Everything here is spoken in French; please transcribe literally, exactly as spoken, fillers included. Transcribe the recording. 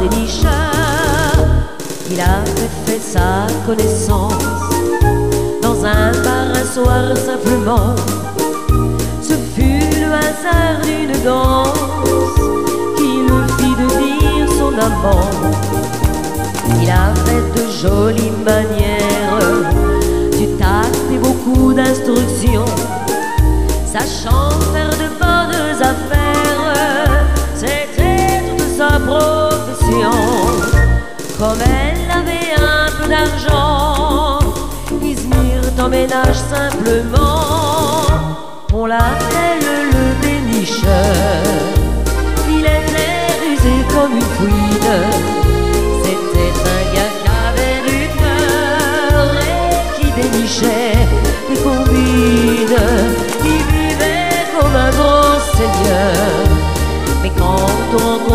dénicheur. Il avait fait sa connaissance dans un bar un soir simplement. Ce fut le hasard d'une danse qui le fit devenir son amant. Il avait de jolies manières, du tact et beaucoup d'instructions. Sachant faire de bonnes affaires, c'était toute sa profession. Comme elle avait un peu d'argent, ils se mirent en ménage simplement. On l'appelait le dénicheur. Il était rusé comme une fouine. C'était un gars qui avait du cœur et qui dénichait des combines. Il vivait comme un grand seigneur. Mais quand on